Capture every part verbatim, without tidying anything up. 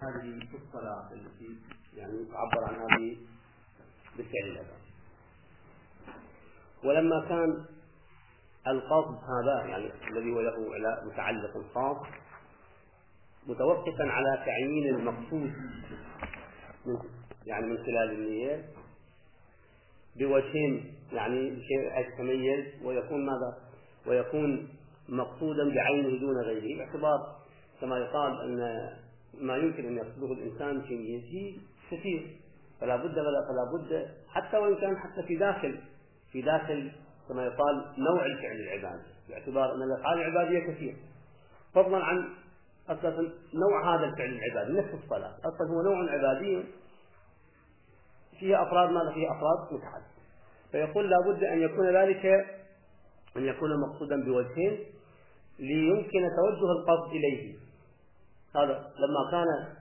هذه الصلاة التي يعني تعبر عنها بالفعل الأذان. ولما كان القصد هذا يعني الذي هو له متعلق خاص متوقفا على تعيين المقصود من يعني من خلال النية بوجهين، يعني بشيء يتميز ويكون ماذا؟ ويكون مقصودا بعينه دون غيره، باعتبار كما يقال أن ما يمكن أن يقصده الإنسان في نيته كثير، فلا بد ولا فلا بد حتى وإن كان حتى في داخل في داخل كما يقال نوع الفعل العبادي، باعتبار أن الأفعال العبادية كثير، فضلا عن أصلا نوع هذا الفعل العبادي نفس الصلاة أصلا هو نوع عبادي فيها أفراد ماذا فيها أفراد متعددة، فيقول لا بد أن يكون ذلك أن يكون مقصودا بوجهين ليمكن توجه القصد إليه. هذا لما كان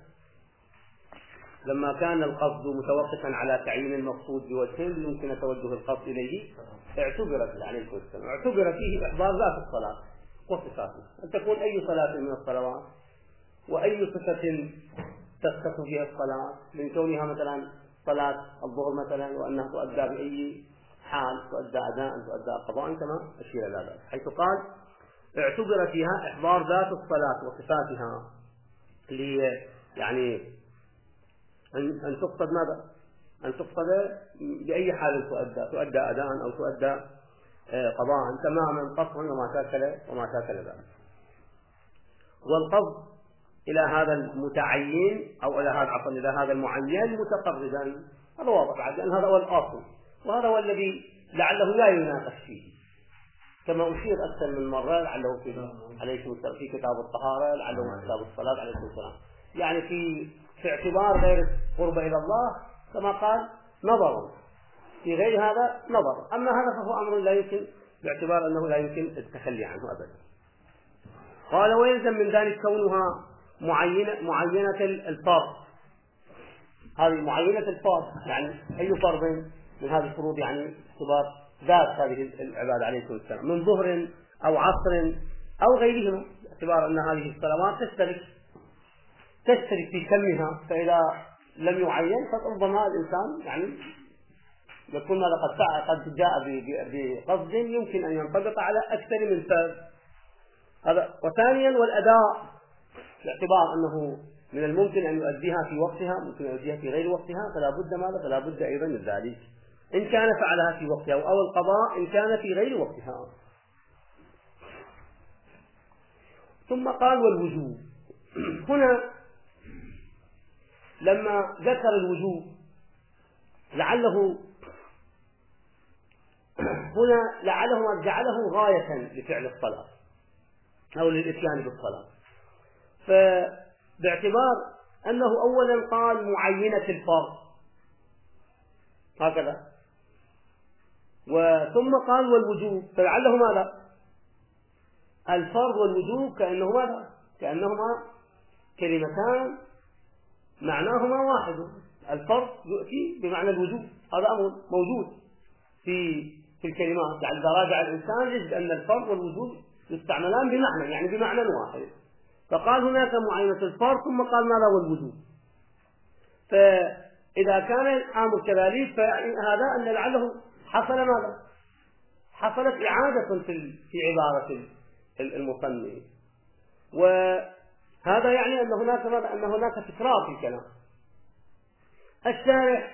لما كان القصد متوقفا على تعيين المقصود بوجهين ليمكن توجه القصد إليه اعتبرت عليه السلام اعتبر فيه إحضار ذات الصلاة وصفاتها، أن تكون أي صلاة من الصلوات وأي صفة تختص فيها الصلاة من كونها مثلا صلاة الظهر مثلا وأنها تؤدى بأي حال، تؤدى أداء تؤدى قضاء كما أشير إلى ذلك، حيث قال اعتبر فيها إحضار ذات الصلاة وصفاتها لي يعني أن أن تقصد ماذا؟ أن تقصد بأي حال تؤدى تؤدى أداء أو تؤدى قضاء تماما قصرا وما شاكل وما شاكل ذلك. والقصد إلى هذا المتعين أو إلى هذا عفوا إلى هذا المعين متقربا، هذا واضح بعد لأن هذا هو الأصل وهذا هو الذي لعله لا يناقش فيه، كما أشير أكثر من مرة لعله في عليكم في كتاب الطهارة، لعله في كتاب الصلاة عليكم السلام، يعني في في اعتبار غير قرب إلى الله كما قال نظر، في غير هذا نظر، أما هذا فهو أمر لا يمكن باعتبار أنه لا يمكن التخلي عنه أبدا. قال ويلزم من ذلك كونها معينة معينة الفرض، هذه معينة الفرض يعني أي فرض من هذه الفروض يعني اعتبار ذات هذه العبادة عليكم السلام من ظهر أو عصر أو غيرهما، باعتبار أن هذه الصلوات تشترك تشترك في كمها، فإذا لم يعين فربما الإنسان يعني يكون ماذا قد قد جاء بقصد يمكن أن ينطبق على أكثر من فرد. هذا وثانيا والأداء باعتبار أنه من الممكن أن يؤديها في وقتها ممكن أن يؤديها في غير وقتها، فلا بد ماذا فلا بد أيضا من ذلك إن كان فعلها في وقتها أو القضاء إن كان في غير وقتها. ثم قال والوجوب، هنا لما ذكر الوجوب لعله هنا لعله جعله غاية لفعل الصلاة أو للإتيان بالصلاة، فباعتبار أنه أولا قال معينة الفرض هكذا وثم قال والوجوب، فلعله ماذا الفرض والوجوب كأنه ماذا كأنهما كلمتان معناهما واحد، الفرض يؤتي بمعنى الوجوب، هذا أمر موجود في في الكلمات، يعني إذا راجع الإنسان يجد أن الفرض والوجوب يستعملان بمعنى يعني بمعنى واحد، فقال هناك معينة الفرض ثم قال ماذا والوجوب، فإذا كان الأمر كذلك فهذا أن لعله حصل ماذا حصلت إعادة في في عبارة المصنف، وهذا يعني أن هناك ماذا أن هناك تكرار في الكلام. الشارح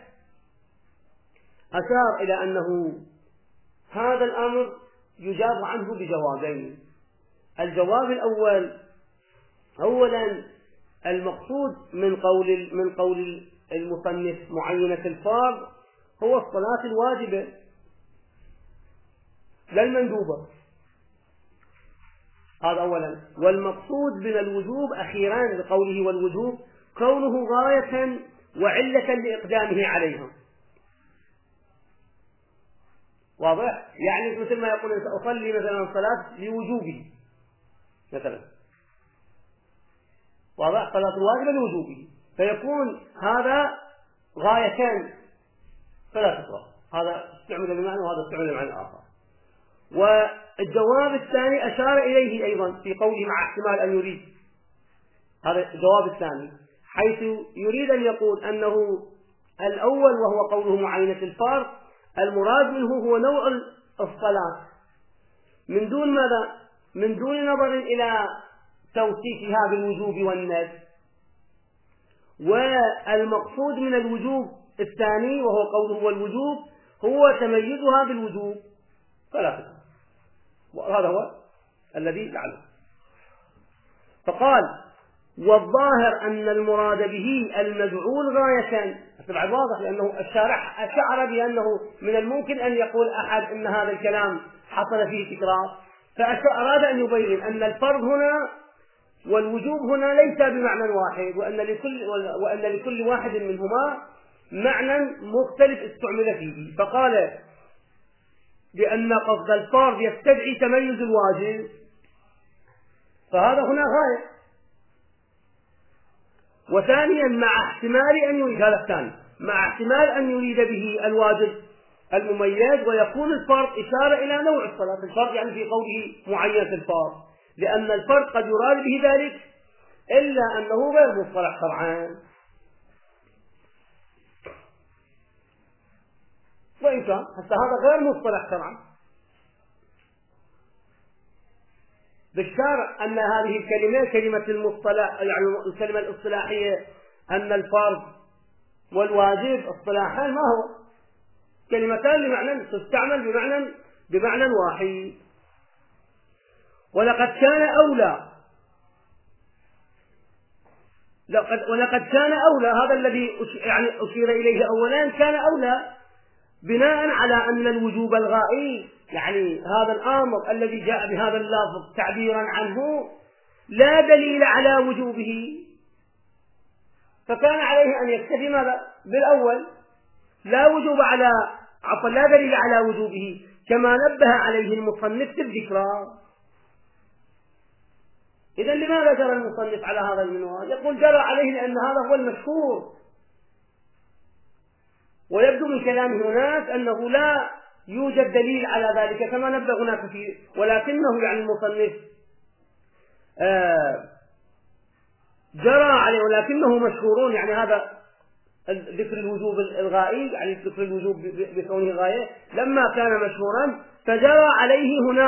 أشار إلى أنه هذا الأمر يجاب عنه بجوابين، الجواب الأول أولا المقصود من قول من قول المصنف معينة الفرض هو الصلاة الواجبة لا المندوبة، هذا أولا، والمقصود من الوجوب أخيرا بقوله والوجوب كونه غاية وعلة لإقدامه عليها، واضح؟ يعني مثل ما يقول أصلي مثلا صلاة لوجوبه مثلا، واضح؟ صلاة الواجبة لوجوبه، فيكون هذا غايتان فلا تطلق، هذا استعمل بمعنى وهذا استعمل بمعنى آخر. والجواب الثاني أشار إليه أيضا في قوله مع احتمال أن يريد، هذا الجواب الثاني حيث يريد أن يقول أنه الأول وهو قوله معاينة الفرض المراد منه هو نوع الصلاة من دون ماذا؟ من دون نظر إلى توصيفها بالوجوب والندب. والمقصود من الوجوب الثاني وهو قوله والوجوب هو تميزها بالوجوب فلا تكون، وهذا هو الذي يعلم. فقال والظاهر أن المراد به المجعول غاية. طبعا واضح لأنه الشارح أشعر بأنه من الممكن أن يقول أحد أن هذا الكلام حصل فيه تكرار، فأراد أن يبين أن الفرض هنا والوجوب هنا ليس بمعنى واحد، وأن لكل, وأن لكل واحد منهما معنى مختلف استعمل فيه. فقال لأن قصد الفرض يستدعي تميز الواجب، فهذا هنا غاية. وثانيا مع احتمال أن يريد هذا الثاني مع احتمال أن يريد به الواجب المميز، ويكون الفرض إشارة إلى نوع الصلاة. الفرض يعني في قوله معينة الفرض، لأن الفرض قد يراد به ذلك إلا أنه غير مصطلح شرعا، وإن كان حتى هذا غير مصطلح شرعا بالشارع، أن هذه الكلمة كلمة المصطلح يعني الكلمة الاصطلاحية أن الفرض والواجب اصطلاحا ما هو كلمتان لمعنى تستعمل بمعنى بمعنى واحد. ولقد كان أولى لقد ولقد كان أولى هذا الذي يعني أشير إليه أولا كان أولى بناء على أن الوجوب الغائي يعني هذا الأمر الذي جاء بهذا اللفظ تعبيرا عنه لا دليل على وجوبه، فكان عليه أن يكتفي ماذا بالأول لا وجوب على عفوا لا دليل على وجوبه، كما نبه عليه المصنف في الذكرى. إذن لماذا جرى المصنف على هذا المنوال؟ يقول جرى عليه لأن هذا هو المشهور، ويبدو من كلام هناك أنه لا يوجد دليل على ذلك كما نبه هناك فيه، ولكنه يعني المصنف آه جرى عليه ولكنه مشهورون يعني هذا ذكر الوجوب الغائي يعني ذكر الوجوب بكونه غاية لما كان مشهورا فجرى عليه هنا،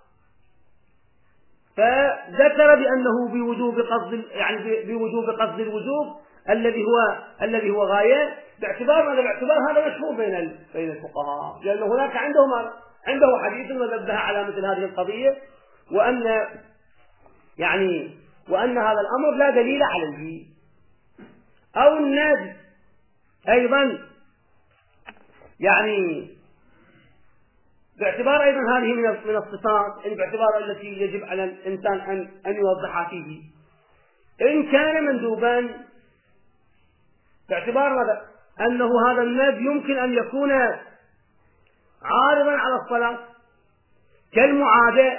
فذكر بأنه بوجوب قصد يعني بوجوب قصد الوجوب الذي هو الذي هو غاية، باعتبار هذا باعتبار هذا مشهور بين بين الفقهاء، لأن هناك عندهم عنده حديث ونبه على مثل هذه القضية، وأن يعني وأن هذا الأمر لا دليل عليه. أو النادي أيضا يعني باعتبار أيضا هذه من من الصفات باعتبار التي يجب على الإنسان أن أن يوضحها فيه. إن كان مندوبا باعتبار ماذا؟ أنه هذا الندب يمكن أن يكون عارضا على الصلاة كالمعادة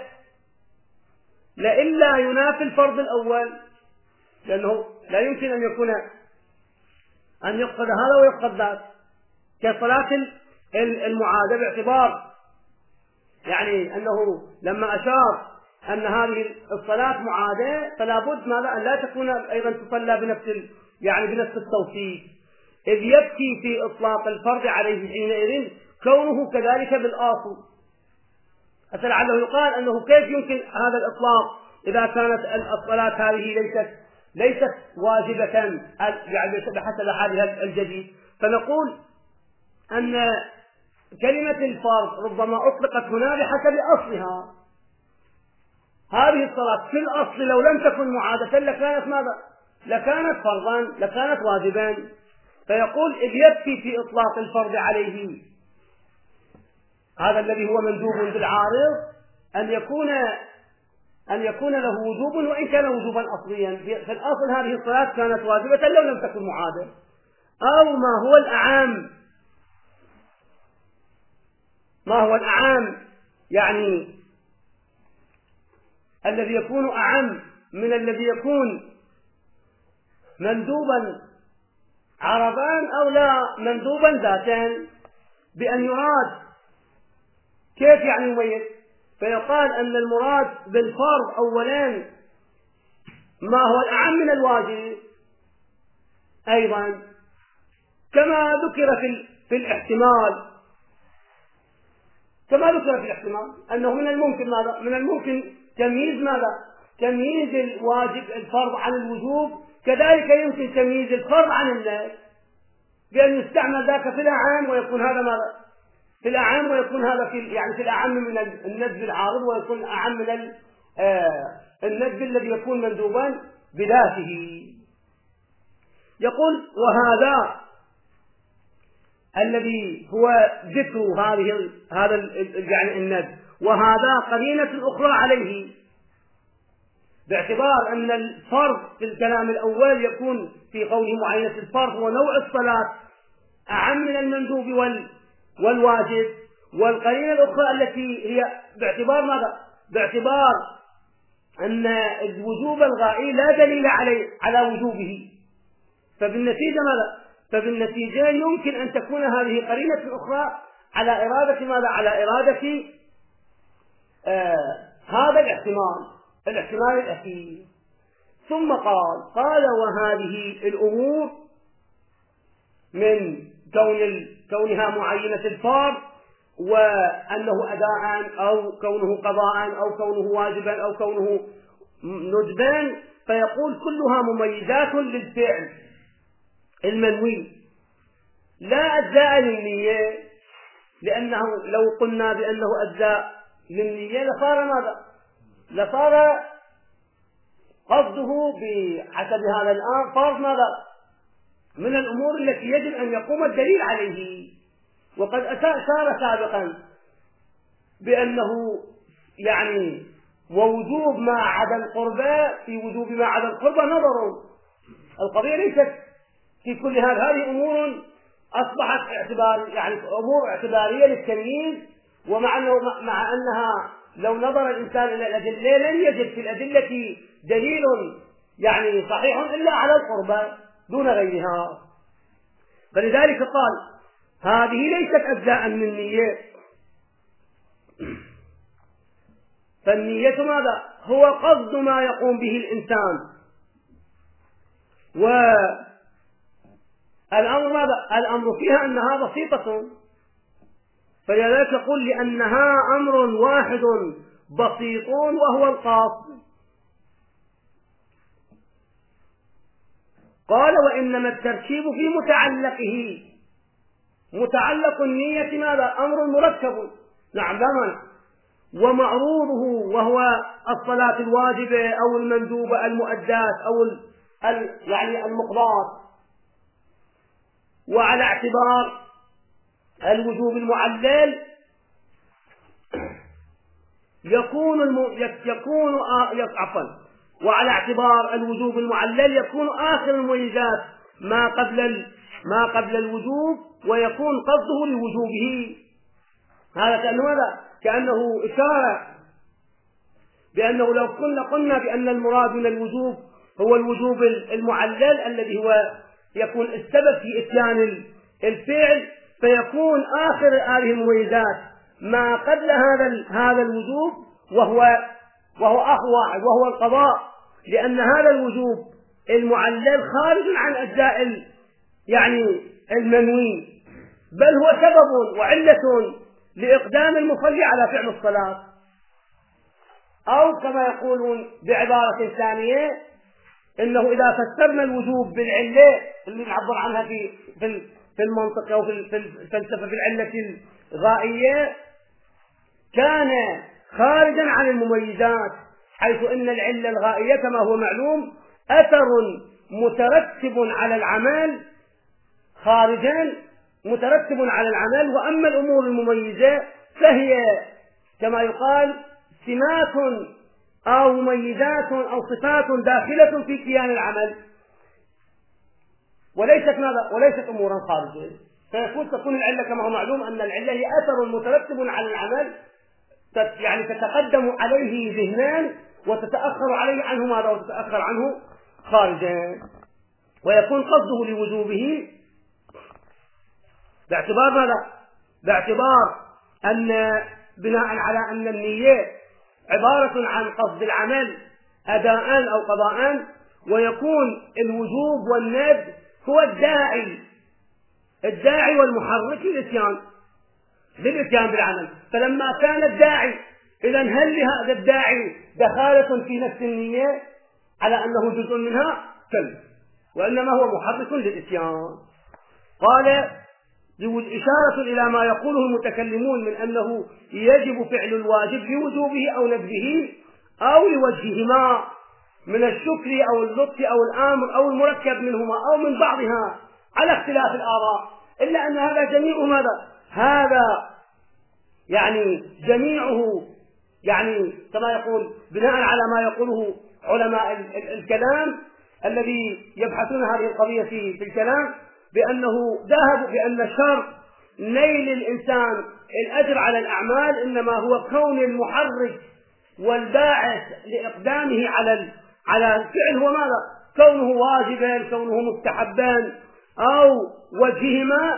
لئلا ينافي الفرض الأول، لأنه لا يمكن أن يكون أن يقصد هذا ويقصد ذاك كصلاة المعادة، باعتبار يعني أنه لما أشار أن هذه الصلاة معادة فلا بد ماذا أن لا تكون أيضا تصلى بنفس يعني بنفس التوصيف، إذ يكفي في إطلاق الفرض عليه حينئذ كونه كذلك بالآصل. فلعله يقال أنه كيف يمكن هذا الإطلاق إذا كانت الصلاة هذه ليست ليست واجبة يعني بحسب هذا الجديد، فنقول أن كلمة الفرض ربما أطلقت هنا بحسب أصلها. هذه الصلاة في الأصل لو لم تكن معادة لكانت ماذا؟ لكانت فرضا لكانت واجبا، فيقول إذ يكفي في إطلاق الفرض عليه هذا الذي هو مندوب بالعارض أن يكون أن يكون له وجوب وإن كان وجوبا أصليا، في الأصل هذه الصلاة كانت واجبة لو لم تكن معادة. أو ما هو الأعام ما هو الأعام يعني الذي يكون أعم من الذي يكون مندوبا عرضان أو لا مندوبا ذاتا، بأن يراد كيف يعني يميز؟ فيقال أن المراد بالفرض أولا ما هو الأعم من الواجب، أيضا كما ذكر في في الاحتمال كما ذكر في الاحتمال أنه من الممكن ماذا؟ من الممكن تمييز ماذا؟ تمييز الواجب الفرض عن الوجوب، كذلك يمكن تمييز الفرض عن النفل بأن يستعمل ذاك في الأعم ويكون هذا ماذا؟ في الأعم ويكون هذا في يعني في الأعم من الندب العارض، ويكون أعم من الندب الذي يكون مندوبا بذاته. يقول وهذا الذي هو ذكر هذه هذا يعني الندب، وهذا قرينة أخرى عليه، باعتبار أن الفرض في الكلام الأول يكون في قوله معينة الفرض ونوع الصلاة أعم من المندوب والواجب، والقرينة الأخرى التي هي باعتبار ماذا؟ باعتبار أن الوجوب الغائي لا دليل عليه على وجوبه، فبالنتيجة ماذا؟ فبالنتيجة يمكن أن تكون هذه قرينة أخرى على إرادة ماذا؟ على إرادة آه هذا الاحتمال الاحتمال الأخير. ثم قال قال وهذه الأمور من كون كونها معينة الفرض وأنه أداء أو كونه قضاء أو كونه واجبا أو كونه ندبا، فيقول كلها مميزات للفعل المنوي لا أجزاء للنية، لأنه لو قلنا بأنه أجزاء للنية لصار ماذا؟ لصار قصده بحسب هذا الآن فرض ماذا؟ من الأمور التي يجب أن يقوم الدليل عليه. وقد أشار سابقا بأنه يعني ووجوب ما عدا القربى في وجوب ما عدا القربى نظر، القضية ليست في كل هذا، هذه أمور أصبحت اعتبار يعني أمور اعتبارية للتمييز، ومع أنه مع أنها لو نظر الإنسان إلى الأدلة لن يجد في الأدلة دليل يعني صحيح إلا على القربى دون غيرها. فلذلك قال هذه ليست أجزاء من النية، فالنية ماذا؟ هو قصد ما يقوم به الإنسان، والأمر ماذا؟ الأمر فيها أنها بسيطة، فلذلك يقول لأنها أمر واحد بسيط وهو القصد. قال وإنما التركيب في متعلقه، متعلق النية ماذا؟ أمر مركب، نعم لا، ومعروضه وهو الصلاة الواجبة أو المندوبة المؤدات أو ال يعني المقضاة، وعلى اعتبار الوجوب المعلل يكون الم... يكون عفوا وعلى اعتبار الوجوب المعلل يكون آخر المميزات ما قبل ال... ما قبل الوجوب، ويكون قصده لوجوبه. هذا كأنه ماذا؟ كأنه إشارة بأنه لو كنا قلنا بأن المراد من الوجوب هو الوجوب المعلل الذي هو يكون السبب في إتيان الفعل، فيكون آخر هذه المميزات ما قبل هذا هذا الوجوب وهو وهو أخوع وهو القضاء، لأن هذا الوجوب المعلل خارج عن أجزاء يعني المنوي، بل هو سبب وعلة لإقدام المصلي على فعل الصلاة، أو كما يقولون بعبارة ثانية إنه إذا فسرنا الوجوب بالعلة اللي نعبر عنها في في المنطق أو في الفلسفة في العلة الغائية، كان خارجا عن المميزات، حيث إن العلة الغائية كما هو معلوم أثر مترتب على العمل، خارجا مترتب على العمل، وأما الأمور المميزة فهي كما يقال سمات أو مميزات أو صفات داخلة في كيان العمل، وليست ماذا؟ وليست أمورا خارجية. فيكون تكون العلة كما هو معلوم أن العلة هي أثر مترتب على العمل، يعني تتقدم عليه ذهنان وتتأخر عليه عنه ماذا؟ وتتأخر عنه خارجا، ويكون قصده لوجوبه باعتبار ماذا؟ باعتبار أن بناء على أن النية عبارة عن قصد العمل أداء أو قضاء، ويكون الوجوب والندب هو الداعي الداعي والمحرك للإتيان للإتيان بالعمل. فلما كان الداعي، إذا هل لهذا الداعي دخالة في نفس النية على أنه جزء منها؟ كلا، وإنما هو محرك للإتيان. قال إشارة إلى ما يقوله المتكلمون من أنه يجب فعل الواجب لوجوبه أو ندبه أو لوجههما من الشكر أو اللطف أو الآمر أو المركب منهما أو من بعضها على اختلاف الآراء، إلا أن هذا جميع ماذا؟ هذا يعني جميعه يعني كما يقول بناء على ما يقوله علماء الكلام الذي يبحثون هذه القضية في الكلام، بأنه ذهب بأن شرط نيل الإنسان الأجر على الأعمال إنما هو كون المحرك والباعث لإقدامه على على الفعل هو ماذا؟ كونه واجبا، كونه مستحبا أو وجههما.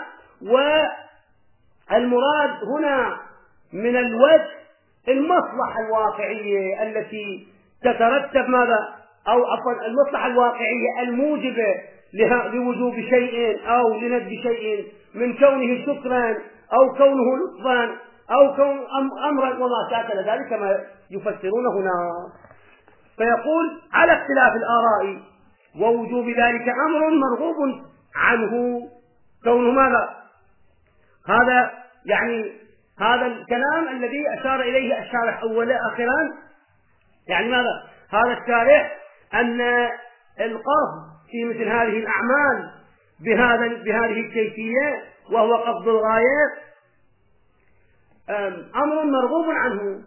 والمراد هنا من الوجه المصلحة الواقعية التي تترتب ماذا؟ أو عفوا المصلحة الواقعية الموجبة لوجوب شيء أو لندب شيء من كونه شكرا أو كونه لطفا أو كون أمرا وما شاكل ذلك كما يفسرون هنا. فيقول على اختلاف الآراء ووجوب ذلك أمر مرغوب عنه كونه ماذا؟ هذا يعني هذا الكلام الذي أشار إليه الشارح أولا أخيرا، يعني ماذا؟ هذا الشارح أن القصد في مثل هذه الأعمال بهذا بهذه الكيفية وهو قصد الغاية أمر مرغوب عنه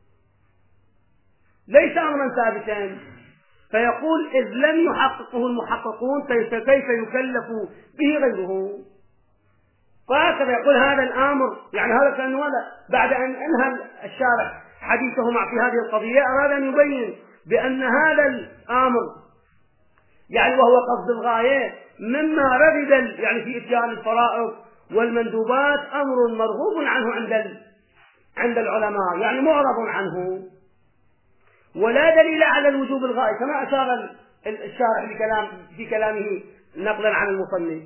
ليس أمرا ثابتا. فيقول إذ لم يحققه المحققون فكيف يكلف به غيره؟ فهكذا يقول هذا الأمر، يعني هذا كان هذا بعد أن أنهى الشارح حديثه مع في هذه القضية أراد أن يبين بأن هذا الأمر يعني وهو قصد الغاية مما رغب يعني في إتيان الفرائض والمندوبات أمر مرغوب عنه عند عند العلماء، يعني معرض عنه ولا دليل على الوجوب الغائي كما أشار الشارح بكلام في كلامه نقلا عن المصنف.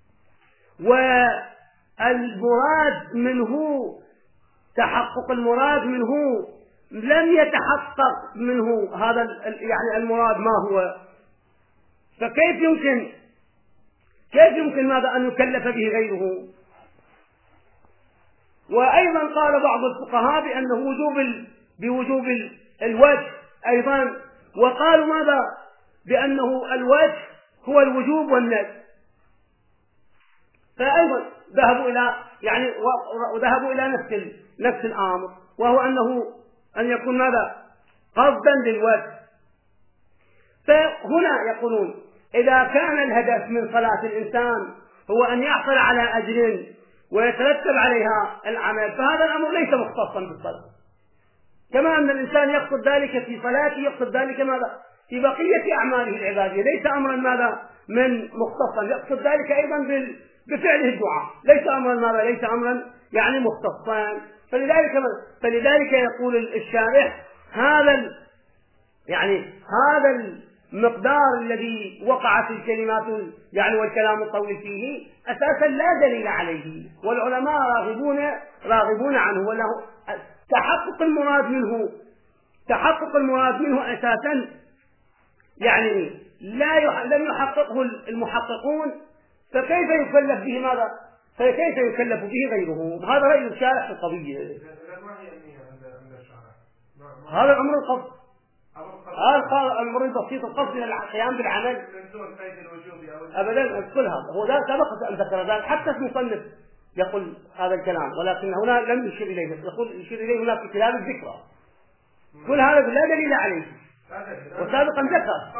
والمراد منه تحقق المراد منه لم يتحقق منه هذا يعني المراد ما هو، فكيف يمكن كيف يمكن ماذا أن يكلف به غيره؟ وأيضا قال بعض الفقهاء بأنه وجوب بوجوب الوجه أيضا، وقالوا ماذا؟ بأنه الوجه هو الوجوب والندب. فأيضا ذهبوا إلى يعني وذهبوا إلى نفس نفس الأمر، وهو أنه أن يكون ماذا؟ قصدا للوجه. فهنا يقولون إذا كان الهدف من صلاة الإنسان هو أن يحصل على أجر ويترتب عليها العمل فهذا الأمر ليس مختصا بالصلاة، كما أن الإنسان يقصد ذلك في صلاته يقصد ذلك ماذا؟ في بقية أعماله العبادية، ليس أمرا ماذا؟ من مختصا، يقصد ذلك أيضا بفعله الدعاء، ليس أمرا ماذا؟ ليس أمرا يعني مختصا. فلذلك فلذلك يقول الشارح هذا يعني هذا المقدار الذي وقعت الكلمات يعني والكلام الطويل فيه أساسا لا دليل عليه، والعلماء راغبون راغبون عنه، وله تحقق المراد منه تحقق المراد منه أساسا يعني لا يح... لم يحققه المحققون، فكيف يكلف به ماذا؟ فكيف يكلف به غيره؟ هذا رأي الشارح في القضية. هذا الأمر القصد، هذا الأمر البسيط القصد إلى القيام بالعمل أبدا. كل هذا هو ذا سبق أن ذكر ذلك، حتى المصنف يقول هذا الكلام، ولكن هنا لم يشير إليه، يقول يشير إليه هنا في كتاب الذكرى. كل هذا لا دليل عليه، وسابقا ذكر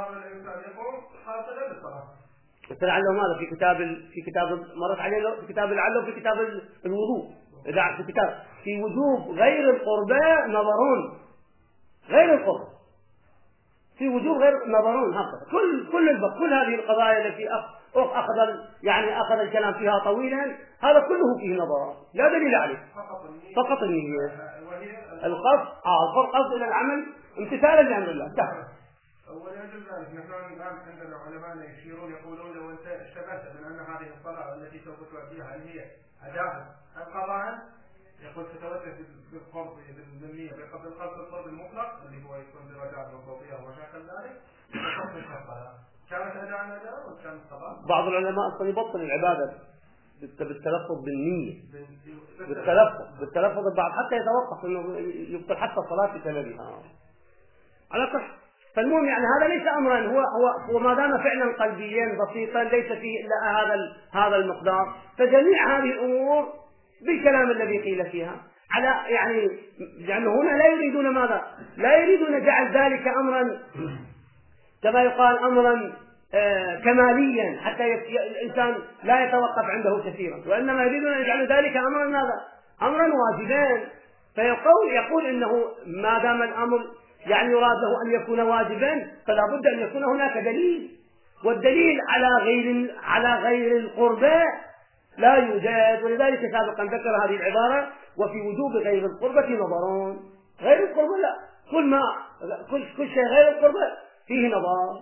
لعله ماذا في كتاب في كتاب مرت عليه في كتاب لعله في كتاب الوضوء، إذا في كتاب في وجوب غير القربى نظرون، غير القرب في وجوب غير نظرون هكذا. كل كل البق كل هذه القضايا التي أخذ يعني أخذ الكلام فيها طويلا هذا كله فيه نظر لا دليل عليه، فقط النية القصد آه القصد إلى العمل امتثالا لأمر الله. ولأجل ذلك نحن الآن عندنا علماء يشيرون يقولون لو أنت اشتبهت من أن هذه الصلاة التي سوف تؤديها هل هي أداء أم قضاء، يقول تتوجه بالقرب بالنية بالقصد القرب المطلق اللي هو يكون درجات وصوتية ومشاكل ذلك وتصل الصلاة كانت أداء أداء وكانت قضاء. بعض العلماء أصلا يبطل العبادة بالتلفظ بالنية بالتلفظ بالتلفظ البعض حتى يتوقف إنه يبطل حتى الصلاة بسببها. على كل فالمهم يعني هذا ليس أمرا هو هو هو ما دام فعلا قلبيا بسيطا ليس فيه إلا هذا هذا المقدار، فجميع هذه الأمور بالكلام الذي قيل فيها على يعني لأنه هنا لا يريدون ماذا؟ لا يريدون جعل ذلك أمرا كما يقال أمرا آه كماليا حتى الإنسان لا يتوقف عنده كثيرا، وإنما يريدون أن يجعلوا ذلك أمرا ماذا؟ أمرا واجبا. فيقول يقول إنه ما دام الأمر يعني يراد له أن يكون واجبا فلا بد أن يكون هناك دليل، والدليل على غير على غير القربى لا يوجد. ولذلك سابقا ذكر هذه العبارة وفي وجوب غير القربى نظرون. غير القربى لا كل ما كل كل شيء غير القربى فيه نظر.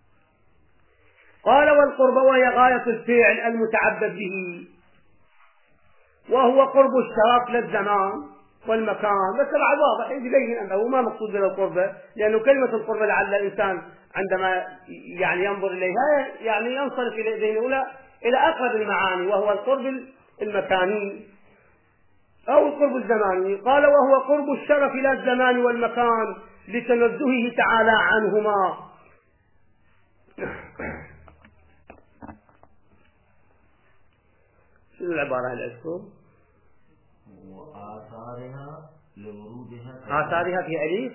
قال والقربى وهي غاية الفعل المتعبد به، وهو قرب الشرف للزمان والمكان. بس بعد واضح يبين أنه ما مقصود بها القربة، لأنه كلمة القربة لعل الإنسان عندما يعني ينظر إليها يعني ينصرف إلى ذهنه إلى أقرب المعاني، وهو القرب المكاني أو القرب الزماني. قال وهو قرب الشرف إلى الزمان والمكان لتنزهه تعالى عنهما. شنو العبارة اللي أذكر؟ وآثارها لورودها آثارها في أليف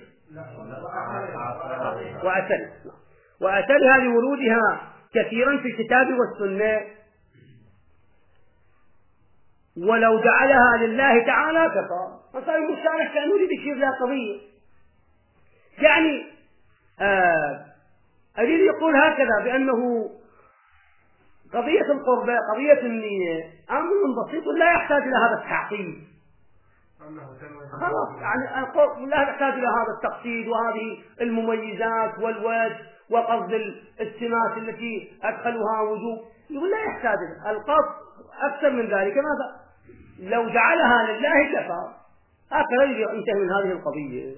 وأثر وأثرها لورودها كثيرا في الكتاب والسنة، ولو جعلها لله تعالى كفى. فصار المشارك كأنه يريد يشير لها قضية يعني آه أريد يقول هكذا بأنه قضية القربة قضية النية أمر بسيط لا يحتاج إلى هذا التعقيد. خلاص يعني القرب لا يحتاج إلى هذا التقصيد وهذه المميزات والوجه وقصد السمات التي أدخلها وجوب، يقول لا يحتاج القصد أكثر من ذلك. ماذا؟ لو جعلها لله كفى. هكذا ينتهي من هذه القضية.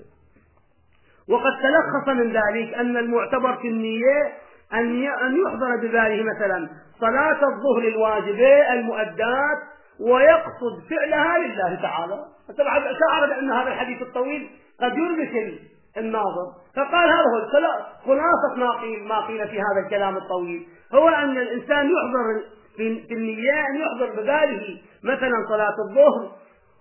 وقد تلخص من ذلك أن المعتبر في النية أن يحضر بذلك مثلا صلاة الظهر الواجبة المؤدات ويقصد فعلها لله تعالى. طبعا شعر بأن هذا الحديث الطويل قد يربك الناظر، فقال هذا هو خلاصة ما قيل ما قيل في هذا الكلام الطويل، هو أن الإنسان يحضر في النية أن يحضر بذلك مثلا صلاة الظهر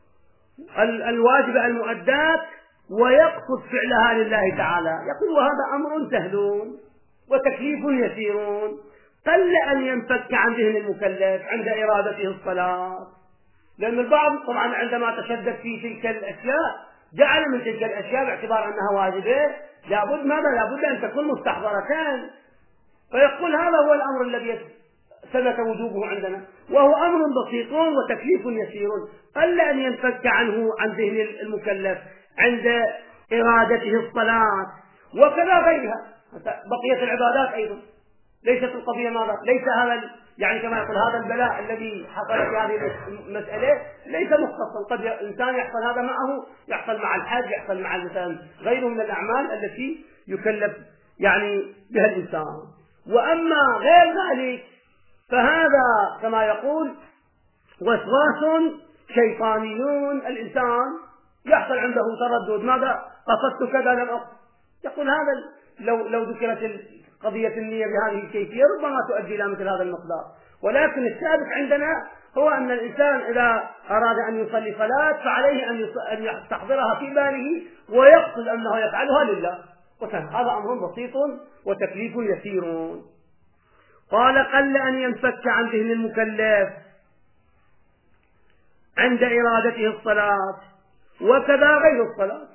الواجبة المؤدات ويقصد فعلها لله تعالى. يقول وهذا أمر سهل وتكليف يسيرون قل أن ينفك عن ذهن المكلف عند إرادته الصلاة، لأن البعض طبعا عندما تشدد في تلك الأشياء جعل من تلك الأشياء باعتبار أنها واجبة لابد ماذا لابد أن تكون مستحضرتان، فيقول هذا هو الأمر الذي ثبت وجوبه عندنا، وهو أمر بسيط وتكليف يسير قل أن ينفك عنه عن ذهن المكلف عند إرادته الصلاة. وكذا غيرها بقية العبادات أيضا ليست القضية ماذا ليس هذا يعني كما يقول هذا البلاء الذي حصل في هذه المسألة ليس مختصا، قد إنسان يحصل هذا معه يحصل مع الحج يحصل مع مثلا غيره من الأعمال التي يكلف يعني بها الإنسان. وأما غير ذلك فهذا كما يقول وسواس شيطانيون، الإنسان يحصل عنده تردد ماذا قصدت كذا لم أقصد، يقول هذا لو لو ذكرت قضية النية بهذه الكيفية ربما تؤدي إلى مثل هذا المقدار. ولكن الثابت عندنا هو أن الإنسان إذا أراد أن يصلي صلاة فعليه أن يستحضرها في باله ويقصد أنه يفعلها لله، هذا أمر بسيط وتكليف يسير. قال قل أن ينفك عن ذهن المكلف عند إرادته الصلاة وكذا غير الصلاة،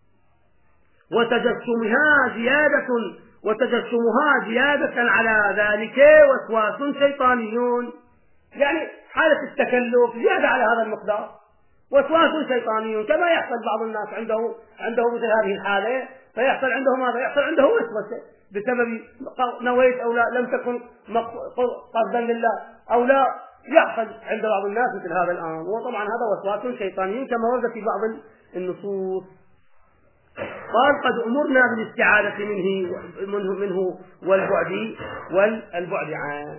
وتجسمها زيادة وتجسمها زيادة على ذلك وسواس شيطانيون، يعني حالة التكلف زيادة على هذا المقدار وسواس شيطانيون، كما يحصل بعض الناس عنده عنده مثل هذه الحالة فيحصل عنده ماذا يحصل عنده وسوسة بسبب نويت أو لا، لم تكن قصدا لله أو لا، يحصل عند بعض الناس مثل هذا الأمر، وطبعا هذا وسواس شيطاني كما ورد في بعض النصوص. قال قد أمرنا بالاستعاذة منه منه منه والبعد والبعد عنه.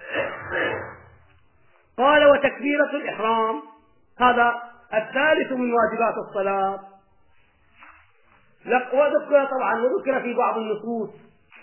قال وتكبيرة الإحرام هذا الثالث من واجبات الصلاة، وذكر طبعا وذكر في بعض النصوص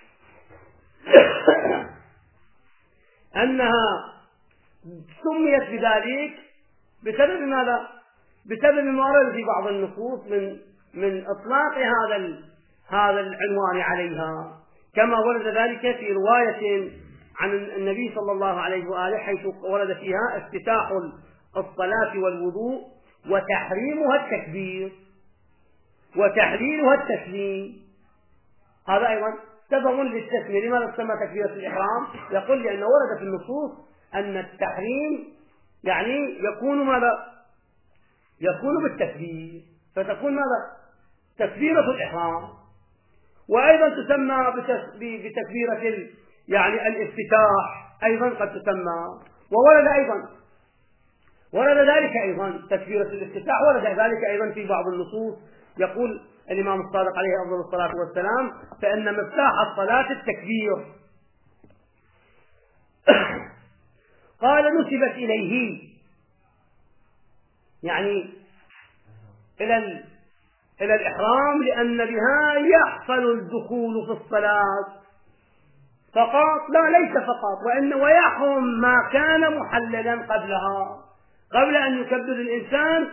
أنها سميت بذلك بسبب ماذا؟ بسبب ما ورد في بعض النصوص من من إطلاق هذا هذا العنوان عليها، كما ورد ذلك في رواية عن النبي صلى الله عليه وآله حيث ورد فيها افتتاح الصلاة والوضوء وتحريمها التكبير وتحليلها التسليم. هذا أيضا سبب للتسمية. لماذا تسمى تكبيرة الإحرام؟ يقول لأنه ورد في النصوص أن التحريم يعني يكون ماذا؟ يكون بالتكبير، فتكون ماذا؟ تكبيرة الإحرام. وأيضا تسمى بتكبيرة يعني الافتتاح أيضا قد تسمى. وورد أيضا ورد ذلك أيضا تكبيرة الافتتاح ورد ذلك أيضا في بعض النصوص. يقول الإمام الصادق عليه أفضل الصلاة والسلام فإن مفتاح الصلاة التكبير. قال نسبت إليه يعني إلى إلى الإحرام لأن بها يحصل الدخول في الصلاة فقط، لا ليس فقط، وإن ويحرم ما كان محللا قبلها. قبل أن يكبر الإنسان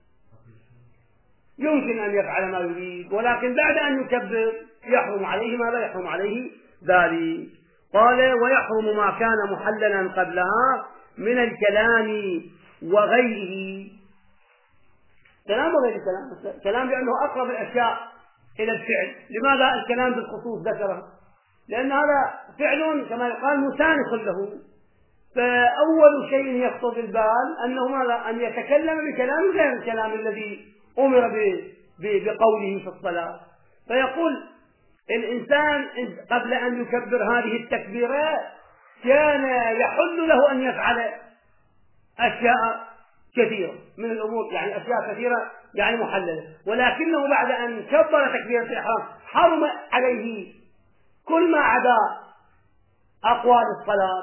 يمكن أن يفعل ما يريد، ولكن بعد أن يكبر يحرم عليه ما لا يحرم عليه ذلك. قال ويحرم ما كان محللا قبلها من الكلام وغيره. كلام وغير الكلام، كلام لأنه أقرب الأشياء إلى الفعل. لماذا الكلام بالخصوص ذكره؟ لأن هذا فعل كما يقال مسانخ له، فأول شيء يخطر بالبال أنه ماذا؟ أن يتكلم بكلام غير الكلام الذي أمر بقوله في الصلاة. فيقول الإنسان قبل أن يكبر هذه التكبيرات كان يحل له أن يفعل أشياء كثيرة من الأمور، يعني أشياء كثيرة يعني محللة، ولكنه بعد أن كبر تكبيرة الإحرام حرم عليه كل ما عدا أقوال الصلاة.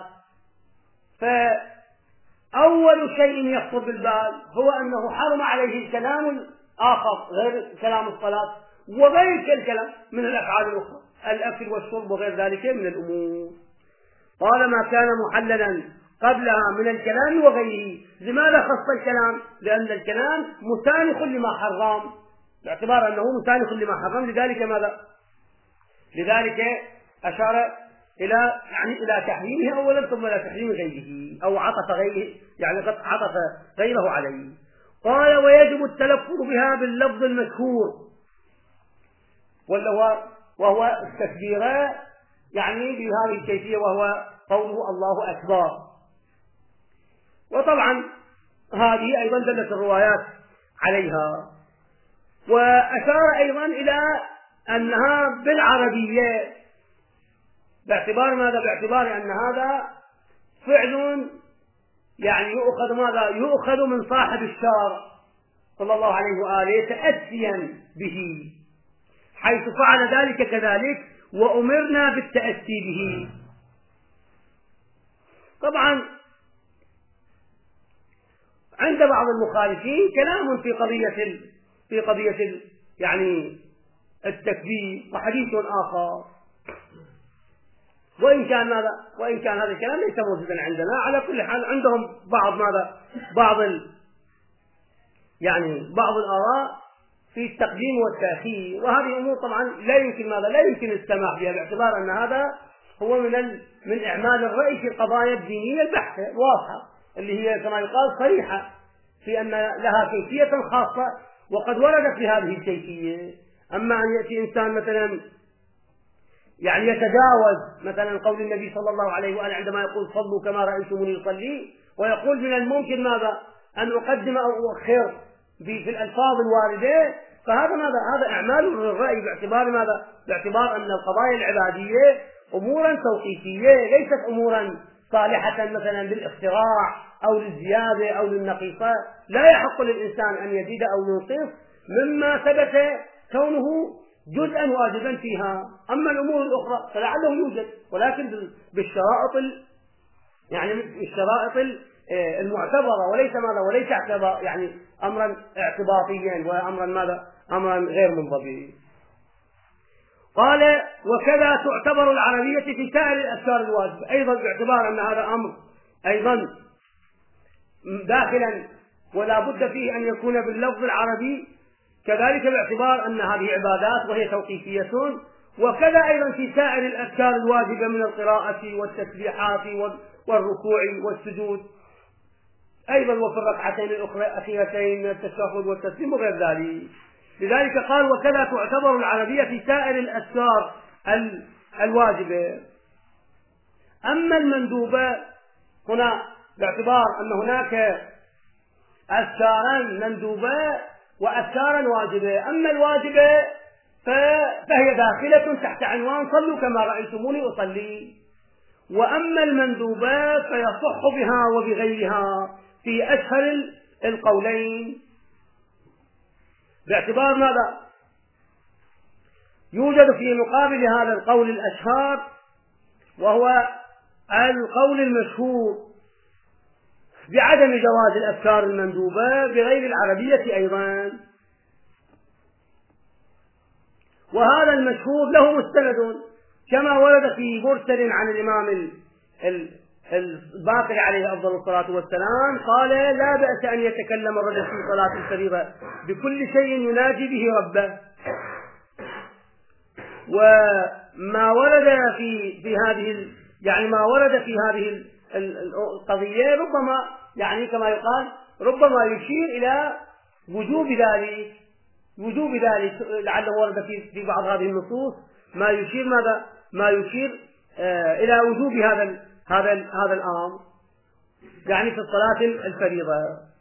فأول شيء يخطر بالبال هو أنه حرم عليه الكلام الآخر غير كلام الصلاة وغير الكلام من الأفعال الأخرى، الأكل والشرب وغير ذلك من الأمور. قال ما كان محللا قبلها من الكلام وغيره. لماذا خص الكلام؟ لأن الكلام مسانخ لما حرم، باعتبار أنه مسانخ لما حرم، لذلك ماذا؟ لذلك أشار إلى يعني إلى تحريمه أولا ثم إلى تحريم غيره، أو عطف غيره يعني قد عطف غيره عليه. قال ويجب التلفظ بها باللفظ المذكور وهو وهو التكبير يعني بهذه الكيفية، وهو قوله الله أكبر. وطبعا هذه أيضا دلت الروايات عليها. وأشار أيضا إلى أنها بالعربية، باعتبار ماذا؟ باعتبار أن هذا فعل يعني يؤخذ ماذا؟ يؤخذ من صاحب الشارع صلى الله عليه وآله تأسيا به، حيث فعل ذلك كذلك وأمرنا بالتأسي به. طبعا عند بعض المخالفين كلام في قضية في قضية يعني التكبير وحديث آخر، وإن كان ماذا؟ وإن كان هذا الكلام ليس موجودا عندنا. على كل حال عندهم بعض ماذا؟ بعض ال يعني بعض الآراء في التقديم والتأخير، وهذه أمور طبعا لا يمكن ماذا؟ لا يمكن السماح بها، باعتبار أن هذا هو من ال... من إعمال الرأي في القضايا الدينية البحتة الواضحة اللي هي كما يقال صريحة في أن لها كيفية خاصة وقد وردت بهذه الكيفية. أما أن يأتي إنسان مثلا يعني يتجاوز مثلا قول النبي صلى الله عليه وآله عندما يقول صلوا كما رأيتموني يصلي، ويقول من الممكن ماذا؟ أن أقدم أو أؤخر في الألفاظ الواردة، فهذا ماذا؟ هذا إعمال للرأي باعتبار ماذا؟ باعتبار أن القضايا العبادية أمورا توقيفية ليست أمورا صالحة مثلا للاختراع أو للزيادة أو للنقيصة. لا يحق للإنسان أن يزيد أو ينقص مما ثبت كونه جزءا واجبا فيها. أما الأمور الأخرى فلعله يوجد، ولكن بالشرائط يعني الشرائط المعتبرة، وليس ماذا؟ وليس اعتبار يعني أمرا اعتباطيا وأمرا ماذا؟ أمرا غير منضبط. قال: وكذا تعتبر العربية في سائر الأذكار الواجبة، أيضا باعتبار أن هذا أمر أيضا داخلا ولا بد فيه أن يكون باللفظ العربي، كذلك باعتبار أن هذه عبادات وهي توقيفية. وكذا أيضا في سائر الأذكار الواجبة من القراءة والتسبيحات والركوع والسجود أيضا، وفي الركعتين الأخيرتين من التشهد والتسليم وغير ذلك. لذلك قال: وكذا تعتبر العربية في سائر الأذكار الواجبة. أما المندوبة هنا باعتبار أن هناك أذكارا مندوبة وأذكارا واجبة. أما الواجبة فهي داخلة تحت عنوان صلوا كما رأيتموني أصلي، وأما المندوبة فيصح بها وبغيرها في أشهر القولين، باعتبار ماذا؟ يوجد في مقابل هذا القول الأشهر، وهو القول المشهور بعدم جواز الأذكار المندوبة بغير العربية أيضا. وهذا المشهور له مستند كما ورد في مرسل عن الإمام الباقر عليه أفضل الصلاة والسلام قال: لا بأس أن يتكلم الرجل في صلاة الفريضة بكل شيء يناجي به ربه. وما ورد في في هذه يعني ما ورد في هذه القضية ربما يعني كما يقال ربما يشير إلى وجوب ذلك وجوب ذلك لعله ورد في في بعض هذه النصوص ما يشير ماذا ما يشير آه إلى وجوب هذا هذا هذا الأمر يعني في الصلاة الفريضة.